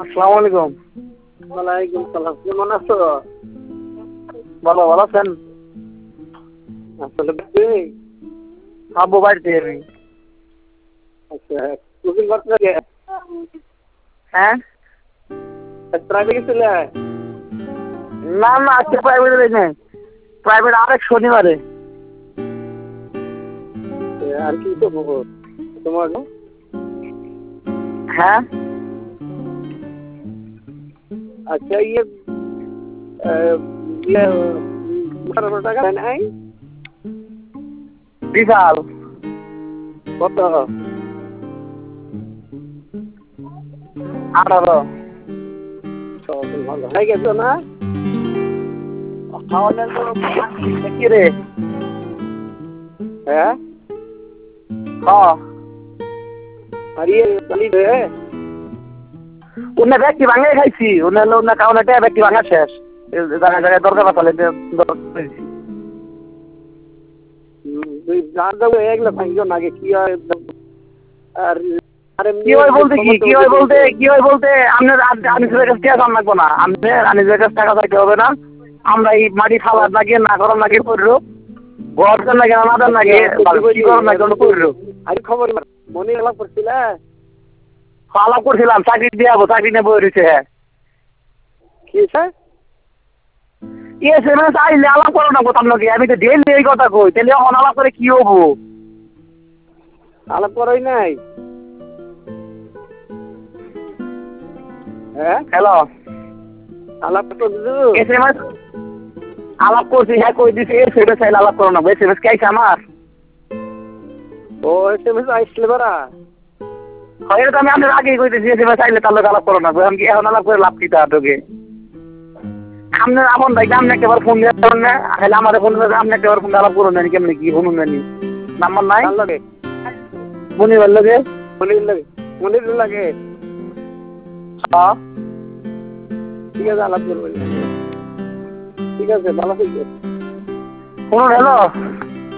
আসসালামু আলাইকুম। ওয়ালাইকুম সালাম। কেমন আছো? ভালো আছেন? আসলে বাড়ি? আব্বু বাড়িতে আমি। আচ্ছা, কোচিং করতে লাগে? হ্যাঁ? প্রাইভেট গেছিলে? না আজকে প্রাইভেটে যাই নাই। প্রাইভেট আরেক শনিবারে। আর কি করবো তোমার? হ্যাঁ? আচ্ছা টাকা নাই? বিশাল। কত? 18। ভালো হয়ে গেছো না? খাওয়ানোর তো কি রে? হ্যাঁ? আর উন্না ব্যক্তি ভাঙাই খাইছি। উন্না খাওয়ানোটা ব্যক্তি ভাঙা শেষ। জায়গায় দরকার পাতালে তুই জান দেবো এগুলো ভাঙিও না আগে কি হয়। আর কি হয় বলতে আপনার আনিসের কাছে টাকা লাগবো না। আপনি আনিসের কাছে টাকা চাইতে হবে না। আমরা এই মাটি খাবার লাগে না করার লাগে করলো ঘর দেন লাগে না দেন লাগে কি করার লাগে করলো। আর খবর মনে আলাপ করছিলে? আলাপ করছিলাম চাকরি দিয়ে যাবো চাকরি নিয়ে বই রয়েছে। হ্যাঁ কি স্যার? SMS আইলে আলাপ করো না কোথাও নাকি আমি তো ডেলি এই কথা কই তাহলে এখন আলাপ করে কি হবো? আলাপ করাই নাই। হ্যাঁ হ্যালো আলাপ SMS আলাপ করছি হ্যাঁ কই দিছি SMS আইলে আলাপ করো না SMS কে আইছে আমার? ও SMS আইসলে বারা হয় তো আমি আপনার আগেই কইতেছি SMS আইলে তার লোক আলাপ করো না এখন কি এখন আলাপ করে লাভ কি তার তোকে? আপনার আপন ভাই আপনি একবার ফোন দিয়ে করেন না তাহলে আমার ফোন দিয়ে আপনি একবার ফোন আলাপ করুন না কেমনি কি শুনুন না নাম্বার নাই লাগে মনিবার লাগে মনির লাগে। হ্যাঁ ঠিক আছে আলাপ করবো। ঠিক আছে ভালো থাকবে। শুনুন হ্যালো